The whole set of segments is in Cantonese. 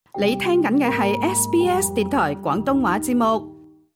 你聽緊嘅係 SBS 電台廣東話節目。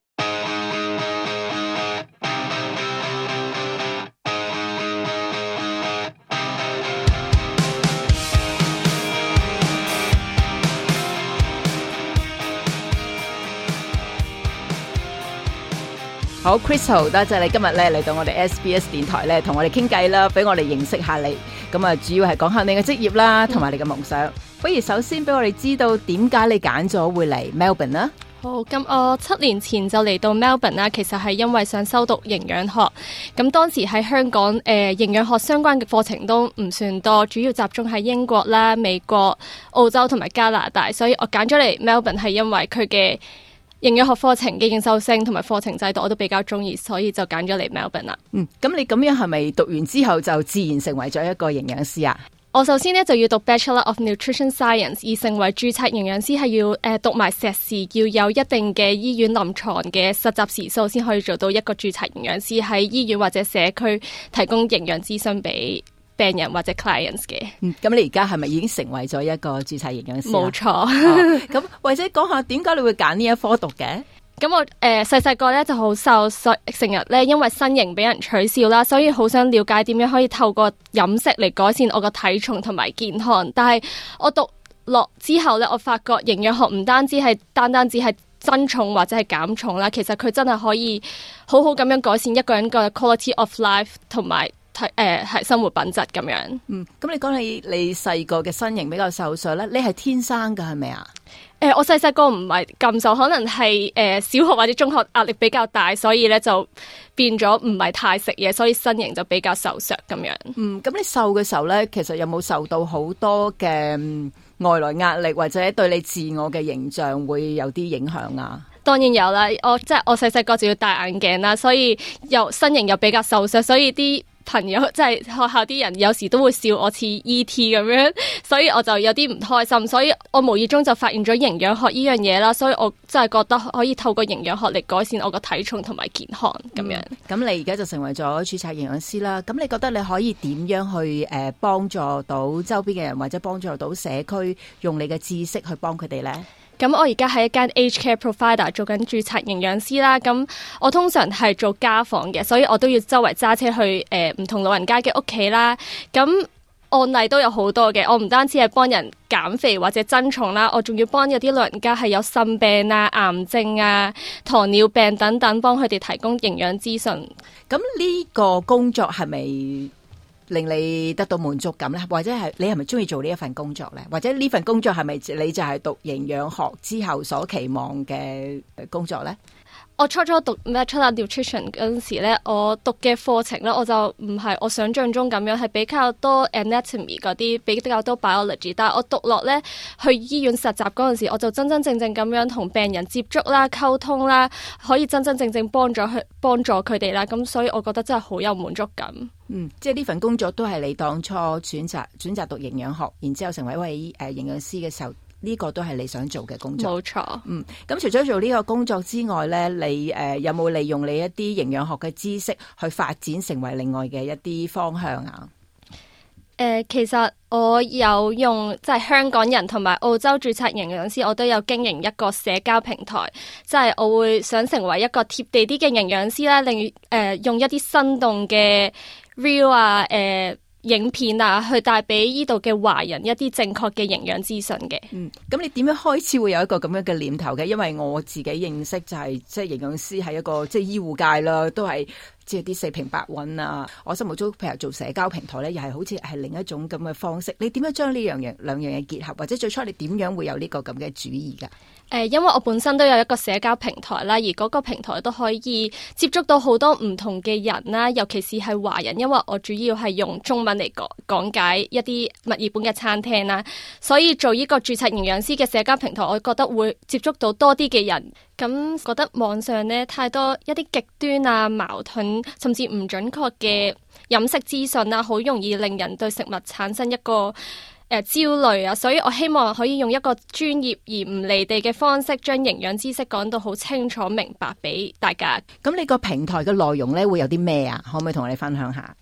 好 Crystal， 多謝你今日咧嚟到我哋 SBS 電台咧，同我哋傾偈啦，俾我哋認識下你。咁啊，主要係講下你嘅職業啦，同埋你嘅夢想。不如首先俾我哋知道點解你揀咗會嚟 Melbourne 啦？ 好，咁我7年前就嚟到 Melbourne 啦，其實係因為想修讀營養學。咁當時喺香港營養學相關嘅課程都唔算多，主要集中喺英國啦、美國、澳洲同埋加拿大，所以我揀咗嚟 Melbourne 係因為佢嘅營養學課程嘅認受性同埋課程制度我都比較中意，所以就揀咗嚟 Melbourne 啦。 咁你咁樣係咪讀完之後就自然成為咗一個營養師啊？ 我首先呢就要讀 Bachelor of Nutrition Science， 而成為註冊營養師係要讀埋碩士，要有一定嘅醫院臨床嘅實習時數先可以做到一個註冊營養師，喺醫院或者社區提供營養諮詢俾病人或者 clients 嘅。 咁你而家係咪已經成為咗一個註冊營養師？ 冇錯。 咁或者講下點解你會揀呢一科讀嘅？ 咁我細個咧就好瘦，成日咧因為身形俾人取笑啦，所以好想了解點樣可以透過飲食嚟改善我個體重同埋健康。但係我讀落之後咧，我發覺營養學唔單止係單止係增重或者係減重啦，其實佢真係可以好好咁樣改善一個人嘅 quality of life 同埋係生活品質咁樣。 咁你講你細個嘅身形比較瘦削咧，你係天生㗎係咪啊？ 我細個唔係咁瘦，可能係小學或者中學壓力比較大，所以咧就變咗唔係太食嘢，所以身形就比較瘦削咁樣。 咁你瘦嘅時候咧，其實有冇受到好多嘅外來壓力，或者對你自我嘅形象會有啲影響啊？ 當然有啦，我細個就要戴眼鏡啦，所以身形又比較瘦削，所以啲朋友即係學校啲人有時都會笑我似 E.T. 咁樣，所以我就有啲唔開心，所以我無意中就發現咗營養學呢樣嘢啦，所以我真係覺得可以透過營養學嚟改善我個體重同埋健康咁樣。 咁你而家就成為咗註冊營養師啦，咁你覺得你可以點樣去幫助到周邊嘅人，或者幫助到社區，用你嘅知識去幫佢哋呢？ 咁我而家喺一間 aged care provider 做緊註冊營養師啦，咁我通常係做家訪嘅，所以我都要周圍揸車去唔同老人家嘅屋企啦。咁案例都有好多嘅，我唔單止係幫人減肥或者增重啦，我仲要幫有啲老人家係有腎病啊、癌症啊、糖尿病等等，幫佢哋提供營養資訊。 咁呢個工作係咪令你得到滿足感咧？或者係你係咪中意做呢一份工作咧？或者呢份工作係咪你就係讀營養學之後所期望嘅工作咧？ 我初讀 Bachelor Nutrition 嗰陣時咧，我讀嘅課程咧，我就唔係我想象中咁樣，係比較多 anatomy 嗰啲，比較多 biology。但係我讀落咧，去醫院實習嗰陣時，我就真真正正咁樣同病人接觸啦、溝通啦，可以真真正正幫助佢哋啦。咁所以我覺得真係好有滿足感。 即係呢份工作都係你當初選擇讀營養學，然之後成為一位營養師嘅時候。呢個都係你想做嘅工作。 冇錯。 咁除咗做呢個工作之外咧，你有冇利用你一啲營養學嘅知識去發展成為另外嘅一啲方向啊？ 其實我有用即係香港人同埋澳洲註冊營養師，我都有經營一個社交平台，即係我會想成為一個貼地啲嘅營養師啦，用一啲生動嘅 reel 啊，影片啊，去帶俾呢度嘅華人一啲正確嘅營養資訊嘅。 咁你點樣開始會有一個咁樣嘅念頭嘅？因為我自己認識就係即係營養師係一個即係醫護界啦，都係即係啲四平八穩啊。我心目中譬如做社交平台咧，又係好似係另一種咁嘅方式。你點樣將呢兩樣嘢結合？或者最初你點樣會有呢個咁嘅主意㗎？ 因為我本身都有一個社交平台啦，而嗰個平台都可以接觸到好多唔同嘅人啦，尤其是係華人，因為我主要係用中文嚟講解一啲墨爾本嘅餐廳啦，所以做呢個註冊營養師嘅社交平台，我覺得會接觸到多啲嘅人。咁覺得網上呢太多一啲極端啊、矛盾甚至唔準確嘅飲食資訊啊，好容易令人對食物產生一個焦慮啊，所以我希望可以用一個專業而唔離地嘅方式，將營養知識講到好清楚明白俾大家。 咁你個平台嘅內容咧會有啲咩啊？可唔可以同我哋分享下？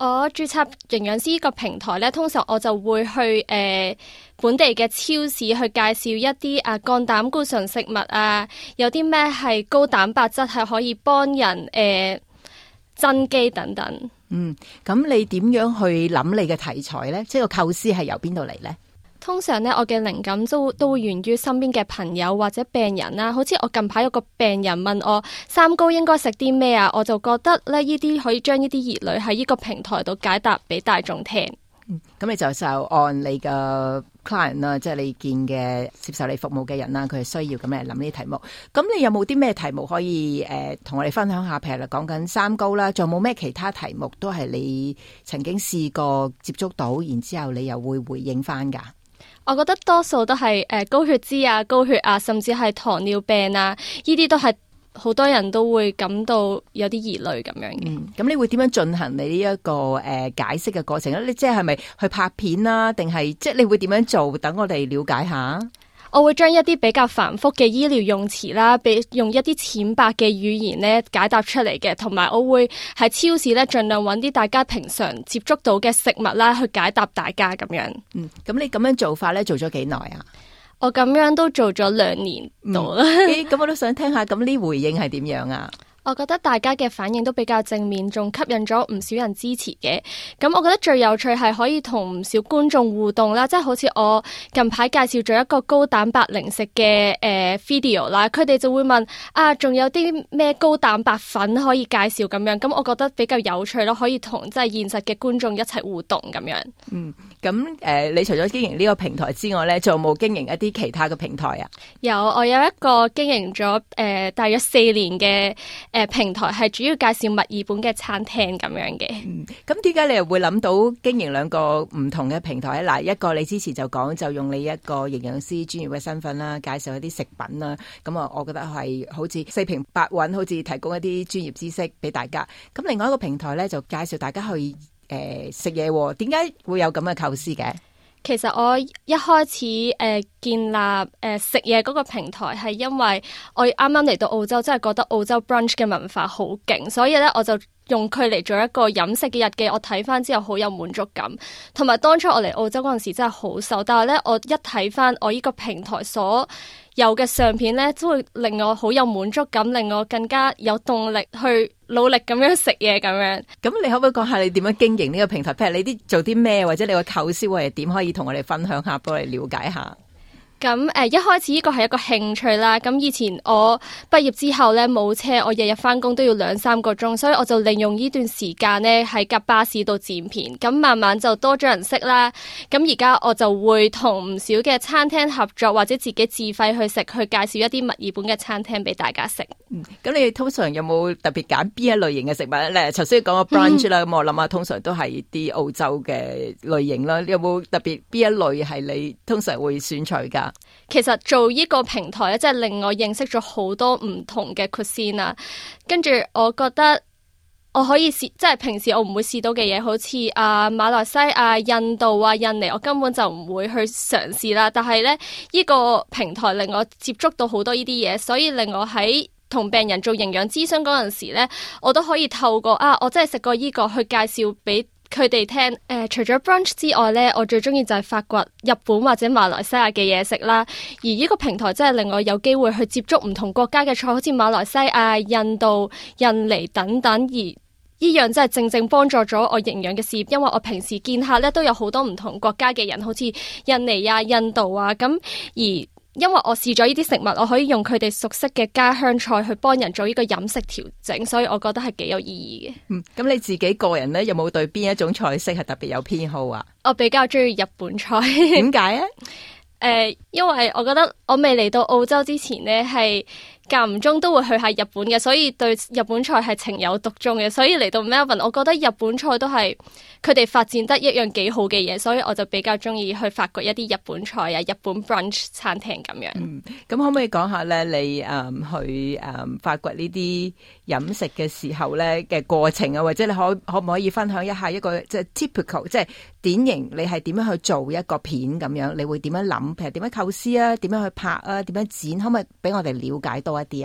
我註冊營養師呢個平台咧，通常我就會去本地嘅超市去介紹一啲降膽固醇食物啊，有啲咩係高蛋白質係可以幫人增肌等等。 咁你點樣去諗你嘅題材呢？即係個構思係由邊度嚟呢？ 通常呢，我嘅靈感都會源於身邊嘅朋友或者病人啦。好似我近排有個病人問我三高應該食啲咩啊，我就覺得咧呢啲可以將呢啲疑慮喺呢個平台度解答俾大眾聽。 咁你就按你嘅 client 啦，即係你見嘅接受你服務嘅人啦，佢係需要咁嚟諗呢啲題目。咁你有冇啲咩題目可以同我哋分享下？譬如講緊三高啦，仲有冇咩其他題目都係你曾經試過接觸到，然之後你又會回應翻㗎？ 我覺得多數都係高血脂啊、高血壓，甚至係糖尿病啊，呢啲都係好多人都會感到有啲疑慮咁樣嘅。 咁你會點樣進行你呢一個解釋嘅過程咧？你即係咪去拍片啦，定係即係你會點樣做？等我哋了解下。 我會將一啲比較繁複嘅醫療用詞啦，用一啲淺白嘅語言咧解答出嚟嘅，同埋我會喺超市咧盡量揾啲大家平常接觸到嘅食物啦，去解答大家咁樣。 咁你咁樣做法咧做咗幾耐啊？ 我咁樣都做咗2年到啦。 咁我都想聽下，咁呢回應係點樣啊？ 我覺得大家嘅反應都比較正面，仲吸引咗唔少人支持嘅。咁我覺得最有趣係可以同唔少觀眾互動啦，即係好似我近排介紹咗一個高蛋白零食嘅video 啦，佢哋就會問仲有啲咩高蛋白粉可以介紹咁樣。咁我覺得比較有趣咯，可以同即係現實嘅觀眾一齊互動咁樣。 咁你除咗經營呢個平台之外咧，仲有冇經營一啲其他嘅平台啊？ 有，我有一個經營咗大約4年嘅平台，係主要介紹墨爾本嘅餐廳咁樣嘅。 咁點解你又會諗到經營兩個唔同嘅平台？嗱，一個你之前就講就用你一個營養師專業嘅身份啦，介紹一啲食品啦。咁啊，我覺得係好似四平八穩，好似提供一啲專業知識俾大家。咁另外一個平台咧就介紹大家去食嘢。點解會有咁嘅構思嘅？ 其實我一開始建立食嘢嗰個平台係因為我啱啱嚟到澳洲，真係覺得澳洲 brunch 嘅文化好勁，所以咧我就用佢嚟做一個飲食嘅日記。我睇翻之後好有滿足感，同埋當初我嚟澳洲嗰陣時真係好瘦，但係咧我一睇翻我呢個平台所有嘅相片咧，都會令我好有滿足感，令我更加有動力去努力咁樣食嘢咁樣。咁你可唔可以講下你點樣經營呢個平台？譬如你啲做啲咩，或者你個構思係點，可以同我哋分享下，幫我哋了解下。 咁一開始呢個係一個興趣啦。咁以前我畢業之後咧冇車，我日日翻工都要2-3個鐘，所以我就利用呢段時間咧喺架巴士度剪片。咁慢慢就多咗人識啦。咁而家我就會同唔少嘅餐廳合作，或者自己自費去食，去介紹一啲墨爾本嘅餐廳俾大家食。 咁你通常有冇特別揀邊一類型嘅食物咧？頭先講個 brunch 啦，咁我諗下通常都係啲澳洲嘅類型啦。你有冇特別邊一類係你通常會選取噶？ 其實做呢個平台咧，即係令我認識咗好多唔同嘅 cuisine啊。跟住我覺得我可以試，即係平時我唔會試到嘅嘢，好似馬來西亞、印度啊、印尼，我根本就唔會去嘗試啦。但係咧，呢個平台令我接觸到好多呢啲嘢，所以令我喺同病人做營養諮詢嗰陣時咧，我都可以透過我真係食過呢個去介紹俾佢哋聽。除咗 brunch 之外咧，我最中意就係發掘日本或者馬來西亞嘅嘢食啦。而呢個平台真係令我有機會去接觸唔同國家嘅菜，好似馬來西亞、印度、印尼等等。而呢樣真係正正幫助咗我營養嘅事業，因為我平時見客咧都有好多唔同國家嘅人，好似印尼啊、印度啊咁。而因為我試咗呢啲食物，我可以用佢哋熟悉嘅家鄉菜去幫人做呢個飲食調整，所以我覺得係幾有意義嘅。 咁你自己個人咧有冇對邊一種菜式係特別有偏好啊？ 我比較中意日本菜。 點解啊？ 因為我覺得我未嚟到澳洲之前呢，係間唔中都會去下日本嘅，所以對日本菜係情有獨鍾嘅。所以嚟到 Melbourne，我覺得日本菜都係佢哋發展得一樣幾好嘅嘢，所以我就比較中意去發掘一啲日本菜啊、日本 brunch 餐廳咁樣。 咁可唔可以講下咧？你去發掘呢啲飲食嘅時候咧嘅過程啊，或者你可唔可以分享一下一個即係 typical， 即係典型你係點樣去做一個片咁樣？你會點樣諗？譬如點樣構思啊？點樣去拍啊？點樣剪？可唔可以俾我哋了解多一啲啊？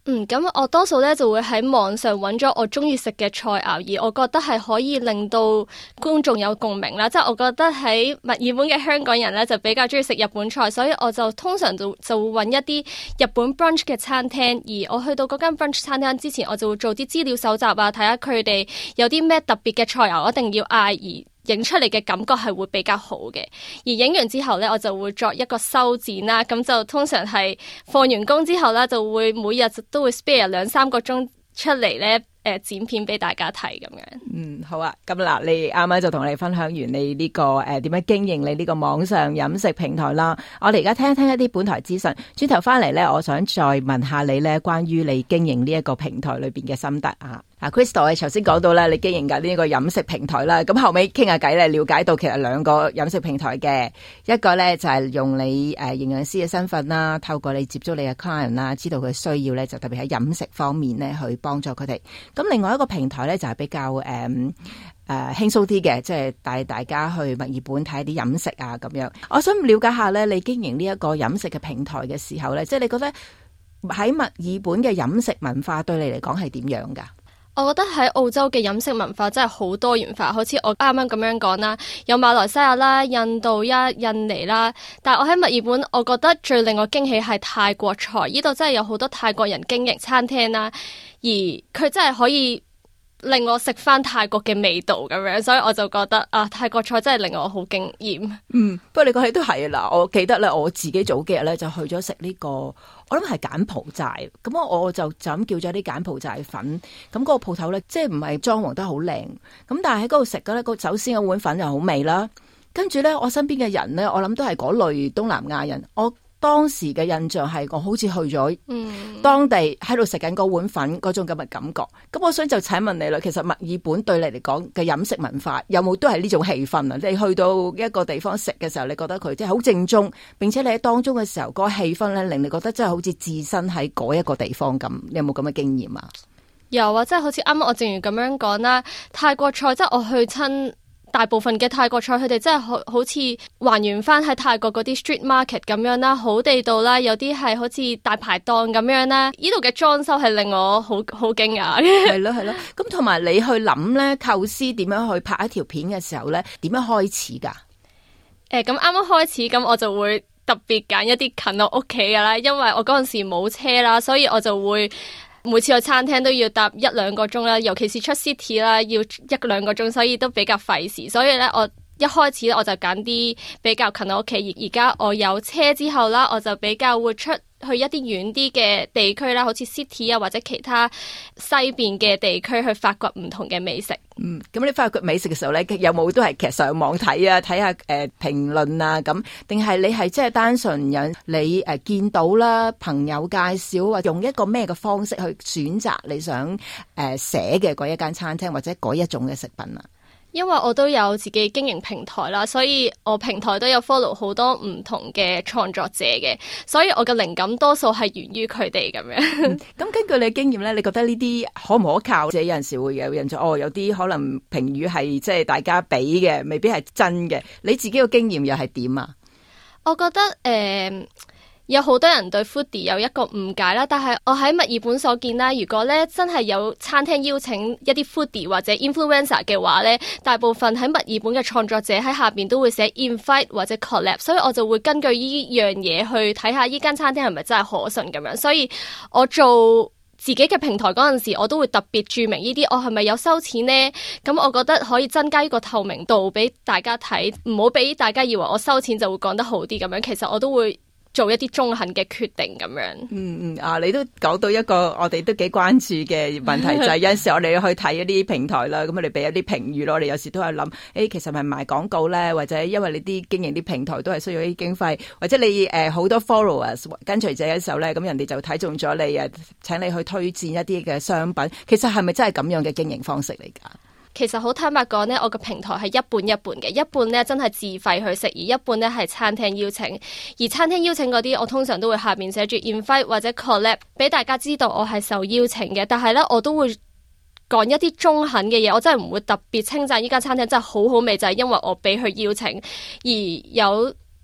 咁我多數咧就會喺網上揾咗我中意食嘅菜肴，而我覺得係可以令到觀眾有共鳴啦。即係我覺得喺墨爾本嘅香港人咧就比較中意食日本菜，所以我就通常就會揾一啲日本 brunch 嘅餐廳。而我去到嗰間 brunch 餐廳之前，我就會做啲資料搜集啊，睇下佢哋有啲咩特別嘅菜肴，我一定要嗌，而影出嚟嘅感覺係會比較好嘅。而影完之後呢，我就會作一個修剪啦。咁就通常係放完工之後呢，就會每日都會 spare 2-3個鐘出嚟呢，剪片俾大家睇咁樣。 好啊。咁嗱，你啱啱就同你分享完你呢個點樣經營你呢個網上飲食平台啦。我哋而家聽一聽一啲本台資訊，轉頭翻嚟呢，我想再問下你呢關於你經營呢一個平台裏邊嘅心得啊。Crystal， 你頭先講到咧，你經營緊呢個飲食平台啦，咁後尾傾下偈咧，了解到其實2個飲食平台嘅，一個咧就係用你營養師嘅身份啦，透過你接觸你嘅 client 啦，知道佢需要咧，就特別喺飲食方面咧去幫助佢哋。咁另外一個平台咧就係比較輕鬆啲嘅，即係帶大家去墨爾本睇一啲飲食啊咁樣。我想了解下咧，你經營呢一個飲食嘅平台嘅時候咧，即係你覺得喺墨爾本嘅飲食文化對你嚟講係點樣噶？ 我覺得喺澳洲嘅飲食文化真係好多元化，好似我啱啱咁樣講啦，有馬來西亞啦、印度呀、印尼啦，但係我喺墨爾本，我覺得最令我驚喜係泰國菜，呢度真係有好多泰國人經營餐廳啦，而佢真係可以令我食翻泰國嘅味道咁樣，所以我就覺得泰國菜真係令我好驚艷。 不過你講起都係啦，我記得咧，我自己早幾日咧就去咗食呢個，我諗係柬埔寨，咁我就咁叫咗啲柬埔寨粉，咁嗰個鋪頭咧即係唔係裝潢得好靚，咁但係喺嗰度食嘅咧，首先嗰碗粉就好味啦，跟住咧我身邊嘅人咧，我諗都係嗰類東南亞人，我當時嘅印象係我好似去咗當地喺度食緊嗰碗粉嗰種咁嘅感覺。咁我想就請問你啦，其實墨爾本對你嚟講嘅飲食文化有冇都係呢種氣氛啊？你去到一個地方食嘅時候，你覺得佢即係好正宗，並且你喺當中嘅時候嗰個氣氛咧，令你覺得真係好似置身喺嗰一個地方咁。你有冇咁嘅經驗啊？ 有啊，即係好似啱啱我正如咁樣講啦，泰國菜即係我去親大部分嘅泰國菜，佢哋真係好似還原翻喺泰國嗰啲 street market 咁樣啦，好地道啦，有啲係好似大排檔咁樣啦。呢度嘅裝修係令我好驚訝嘅。 係咯。咁同埋你去諗咧構思點樣去拍一條片嘅時候咧，點樣開始㗎？ 咁啱啱開始，咁我就會特別揀一啲近我屋企㗎啦，因為我嗰陣時冇車啦，所以我就會每次去餐廳都要搭1-2個鐘啦，尤其是出 city 啦，要1-2個鐘，所以都比較費事。所以咧，我一開始我就揀啲比較近我屋企。而家我有車之後啦，我就比較會出去一啲遠啲嘅地區啦，好似 city 啊或者其他西邊嘅地區去發掘唔同嘅美食。 咁你發掘美食嘅時候咧，有冇都係其實上網睇啊，睇下評論啊咁，定係你係即係單純有你見到啦，朋友介紹或用一個咩嘅方式去選擇你想寫嘅嗰一間餐廳或者嗰一種嘅食品啊？ 因為我都有自己經營平台啦，所以我平台都有 follow 好多唔同嘅創作者嘅，所以我嘅靈感多數係源於佢哋咁樣。 咁根據你嘅經驗咧，你覺得呢啲可唔可靠？即係有陣時會有印象，有啲可能評語係即係大家俾嘅，未必係真嘅。你自己嘅經驗又係點啊？ 我覺得有好多人對 foodie 有一個誤解啦，但係我喺墨爾本所見啦，如果咧真係有餐廳邀請一啲 foodie 或者 influencer 嘅話咧，大部分喺墨爾本嘅創作者喺下邊都會寫 invite 或者 collab， 所以我就會根據呢樣嘢去睇下呢間餐廳係咪真係可信咁樣。所以我做自己嘅平台嗰陣時，我都會特別注明呢啲，我係咪有收錢呢？咁我覺得可以增加呢個透明度俾大家睇，唔好俾大家以為我收錢就會講得好啲咁樣。其實我都會做一啲中肯嘅決定咁樣。 你都講到一個我哋都幾關注嘅問題，就係有陣時我哋去睇一啲平台啦，咁我哋俾一啲評語咯，我哋有時都係諗，其實係咪賣廣告咧？或者因為你啲經營啲平台都係需要啲經費，或者你好多 followers 跟隨者嘅時候咧，咁人哋就睇中咗你請你去推薦一啲嘅商品，其實係咪真係咁樣嘅經營方式嚟㗎？ 其實好坦白講呢，我個平台係一半一半嘅，一半呢真係自費去食，而一半呢係餐廳邀請。而餐廳邀請嗰啲，我通常都會下面寫住 invite 或者 collab， 俾大家知道我係受邀請嘅。但係呢，我都會講一啲中肯嘅嘢，我真係唔會特別稱讚呢間餐廳真係好好味，就係因為我俾佢邀請。而有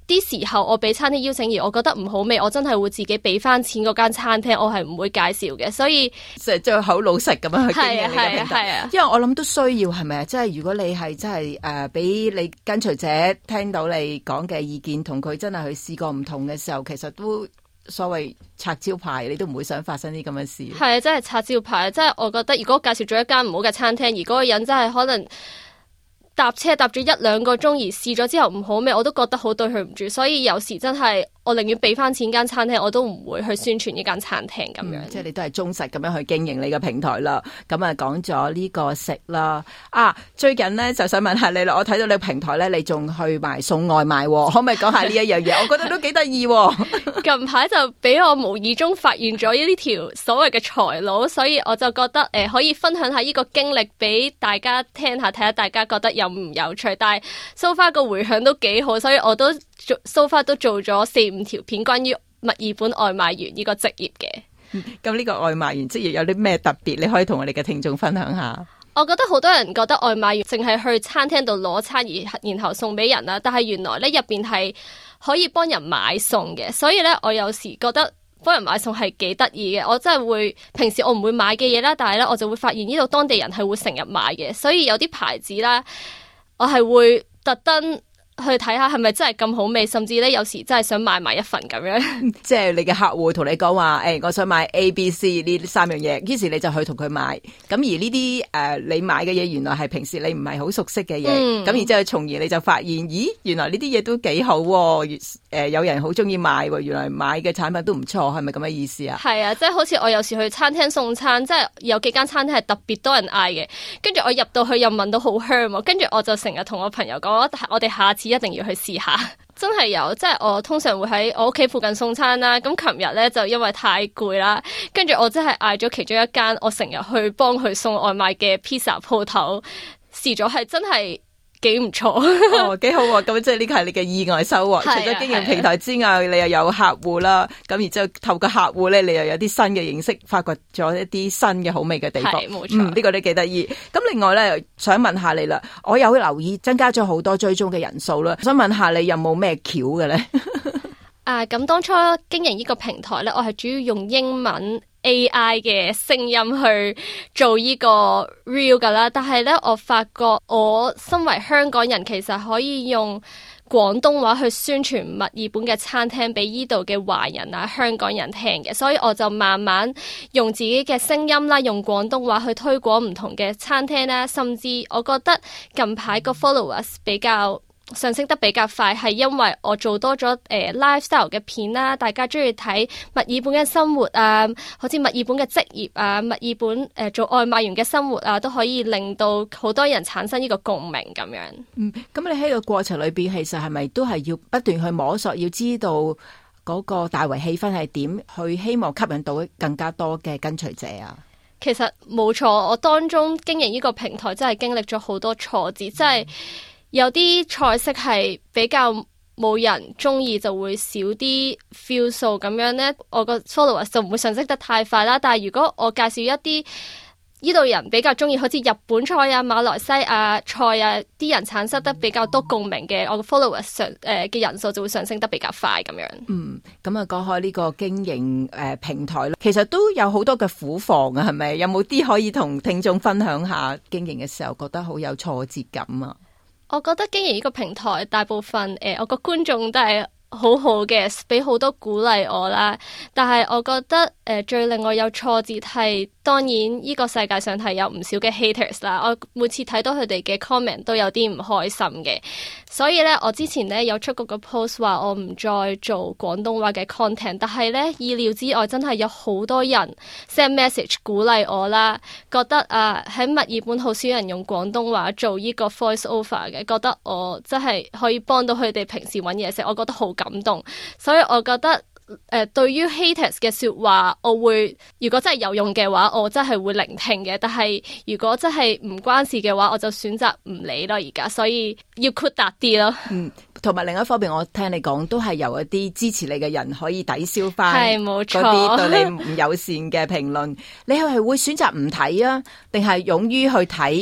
啲時候我俾餐廳邀請而我覺得唔好味，我真係會自己俾翻錢嗰間餐廳，我係唔會介紹嘅。所以即係好老實咁樣去經營你嘅平台。因為我諗都需要係咪啊？即係如果你係真係俾你跟隨者聽到你講嘅意見，同佢真係去試過唔同嘅時候，其實都所謂拆招牌，你都唔會想發生啲咁嘅事。 係啊，真係拆招牌。即係我覺得，如果我介紹咗一間唔好嘅餐廳，而嗰個人真係可能搭車搭咗1-2個鐘而試咗之後唔好味，我都覺得好對佢唔住。所以有時真係我寧願俾翻錢間餐廳，我都唔會去宣傳呢間餐廳咁樣。 即係你都係忠實咁樣去經營你嘅平台啦。咁啊講咗呢個食啦，最近呢，就想問下你啦。我睇到你平台咧，你仲去埋送外賣，可唔可以講下呢一樣嘢？我覺得都幾得意。 近排就俾我無意中發現咗呢條所謂嘅財路，所以我就覺得可以分享下呢個經歷俾大家聽下，睇下大家覺得有唔有趣。但係 so far 個回響都幾好，所以我都so far 都做咗4-5條片關於墨爾本外賣員呢個職業嘅。 咁呢個外賣員職業有啲咩特別？你可以同我哋嘅聽眾分享下。 我覺得好多人覺得外賣員淨係去餐廳度攞餐然後送俾人啦，但係原來咧入邊係可以幫人買餸嘅，所以咧我有時覺得幫人買餸係幾得意嘅。我真係會平時我唔會買嘅嘢啦，但係咧我就會發現呢度當地人係會成日買嘅，所以有啲牌子啦，我係會特登去睇下係咪真係咁好味，甚至咧有時真係想買埋一份咁樣。 即係你嘅客戶同你講話，我想買 A、B、C 呢3樣嘢，於是你就去同佢買。咁而呢啲你買嘅嘢，原來係平時你唔係好熟悉嘅嘢。咁然之後從而你就發現，咦，原來呢啲嘢都幾好喎。有人好中意買喎，原來買嘅產品都唔錯，係咪咁嘅意思啊？係啊，即係好似我有時去餐廳送餐，即係有幾間餐廳係特別多人嗌嘅，跟住我入到去又聞到好香喎，跟住我就成日同我朋友講，我哋下次一定要去試下。真係有，即係我通常會喺我屋企附近送餐啦。咁琴日咧就因為太攰啦，跟住我真係嗌咗其中一間我成日去幫佢送外賣嘅 pizza 鋪頭，試咗係真係幾唔錯。 幾好喎！咁即係呢個係你嘅意外收穫。除咗經營平台之外，你又有客戶啦。咁然之後透過客戶咧，你又有啲新嘅認識，發掘咗一啲新嘅好味嘅地方。 冇錯。 呢個都幾得意。咁另外咧，想問下你啦，我有留意增加咗好多追蹤嘅人數啦。想問下你有冇咩橋嘅咧？ 咁當初經營呢個平台咧，我係主要用英文 AI 嘅聲音去做呢個 reel 噶啦，但係咧我發覺我身為香港人，其實可以用廣東話去宣傳墨爾本嘅餐廳俾呢度嘅華人啊、香港人聽嘅，所以我就慢慢用自己嘅聲音啦，用廣東話去推廣唔同嘅餐廳啦，甚至我覺得近排個 followers 比較上升得比較快，係因為我做多咗lifestyle 嘅片啦，大家中意睇墨爾本嘅生活啊，好似墨爾本嘅職業啊，墨爾本做外賣員嘅生活啊，都可以令到好多人產生呢個共鳴咁樣。 咁你喺個過程裏邊，其實係咪都係要不斷去摸索，要知道嗰個大圍氣氛係點，去希望吸引到更加多嘅跟隨者啊？ 其實冇錯，我當中經營呢個平台真係經歷咗好多挫折，即係有啲菜式係比較冇人中意，就會少啲 feel 數咁樣呢，我個 followers 就唔會上升得太快啦。但係如果我介紹一啲呢度人比較中意，好似日本菜啊、馬來西亞菜啊，啲人產生得比較多共鳴嘅，我個 followers 嘅人數就會上升得比較快咁樣。 咁啊，講開呢個經營平台啦，其實都有好多嘅苦況啊，係咪？有冇啲可以同聽眾分享下經營嘅時候覺得好有挫折感啊？ 我覺得經營呢個平台，大部分我個觀眾都係好好嘅，俾好多鼓勵我啦。但係我覺得最令我有挫折係，當然呢個世界上係有唔少嘅 haters 啦。我每次睇到佢哋嘅 comment 都有啲唔開心嘅，所以咧我之前咧有出過個 post 話我唔再做廣東話嘅 content， 但係咧意料之外真係有好多人 send message 鼓勵我啦，覺得喺墨爾本好少人用廣東話做呢個 voice over 嘅，覺得我真係可以幫到佢哋平時揾嘢食，我覺得好感動。所以我覺得對於 haters 嘅說話，我會如果真係有用嘅話，我真係會聆聽嘅。但係如果真係唔關事嘅話，我就選擇唔理咯。而家所以要豁達啲咯。 同埋另一方面，我聽你講都係由一啲支持你嘅人可以抵消翻嗰啲對你唔友善嘅評論。你係會選擇唔睇啊，定係勇於去睇？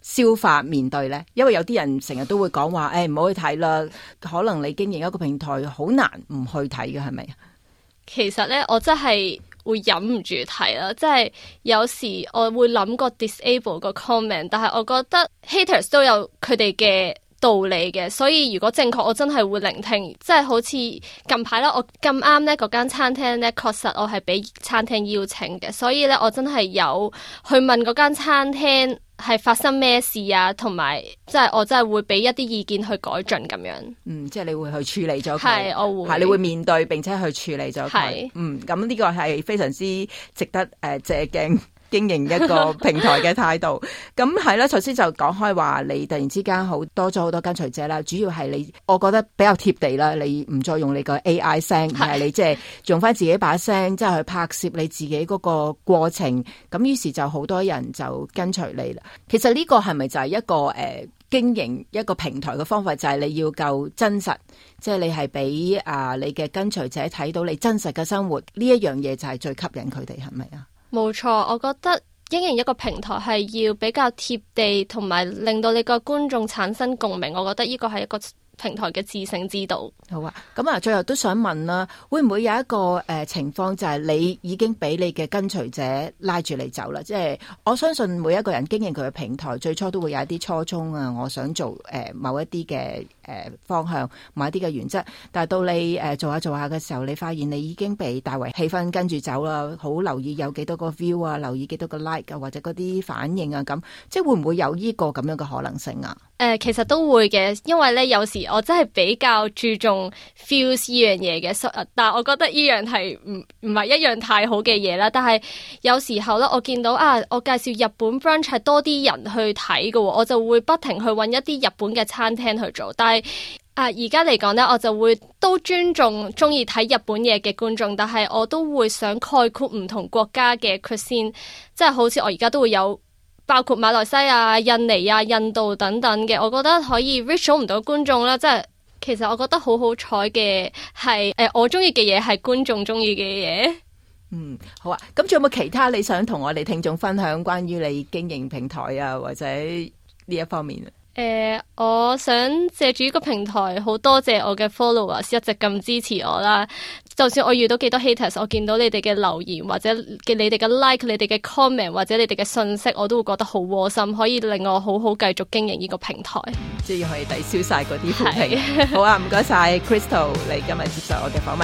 消化面對咧？因為有啲人成日都會講話，唔好去睇啦，可能你經營一個平台好難唔去睇嘅，係咪啊？ 其實咧，我真係會忍唔住睇啦，即係有時我會諗過 disable 個 comment， 但係我覺得 haters 都有佢哋嘅道理嘅，所以如果正確，我真係會聆聽。即係好似近排啦，我咁啱呢嗰間餐廳呢，確實我係俾餐廳邀請嘅，所以呢，我真係有去問嗰間餐廳係發生咩事啊，同埋即係我真係會俾一啲意見去改進咁樣。 即係你會去處理咗佢。 係，我會。 係，你會面對並且去處理咗佢。 係。 咁呢個係非常之值得借鏡經營一個平台嘅態度。咁係啦，頭先就講開話，你突然之間多咗好多跟隨者啦，主要係你，我覺得比較貼地啦。你唔再用你個 AI 聲，而係你即係用翻自己把聲，即係去拍攝你自己嗰個過程。咁於是就好多人就跟隨你啦。其實呢個係咪就係一個經營一個平台嘅方法，就係你要夠真實，即係你係俾你嘅跟隨者睇到你真實嘅生活，呢一樣嘢就係最吸引佢哋，係咪啊？冇錯，我覺得經營一個平台係要比較貼地，同埋令到你個觀眾產生共鳴。我覺得呢個係一個平台嘅自勝之道。好啊， 咁最後都想問啦，會唔會有一個情況，就係你已經俾你嘅跟隨者拉住你走啦？即係我相信每一個人經營佢嘅平台，最初都會有一啲初衷啊，我想做某一啲嘅方向，某一啲嘅原則，但係到你做下嘅時候，你發現你已經被大圍氣氛跟住走啦，好留意有幾多個 view 啊，留意幾多個 like 啊，或者嗰啲反應啊，咁即係會唔會有呢個咁樣嘅可能性啊？ 其實都會嘅，因為咧有時我真係比較注重 feels 呢樣嘢嘅，但係我覺得呢樣係唔係一樣太好嘅嘢啦。但係有時候咧，我見到我介紹日本 brunch 係多啲人去睇嘅，我就會不停去揾一啲日本嘅餐廳去做。但係而家嚟講呢，我就會都尊重中意睇日本嘢嘅觀眾，但係我都會想概括唔同國家嘅 cuisine， 即係好似我而家都會有。包括馬來西亞、印尼啊、印度等等嘅，我覺得可以 reach 到唔到觀眾啦。即係其實我覺得好好彩嘅係我中意嘅嘢係觀眾中意嘅嘢。 好啊。咁仲有冇其他你想同我哋聽眾分享關於你經營平台啊，或者呢一方面啊？ 我想借住呢個平台，好多謝我嘅 followers 一直咁支持我啦。就算我遇到幾多 haters， 我見到你哋嘅留言或者你哋嘅 like、你哋嘅 comment 或者你哋嘅信息，我都會覺得好窩心，可以令我好好繼續經營呢個平台。 即係可以抵消晒嗰啲負評。好啊，唔該晒 Crystal， 你今日接受我嘅訪問。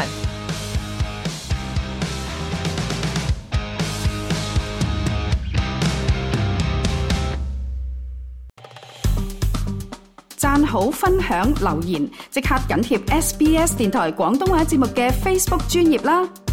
讚好、分享、留言，即刻緊貼SBS 電台廣東話節目嘅 Facebook 專頁啦！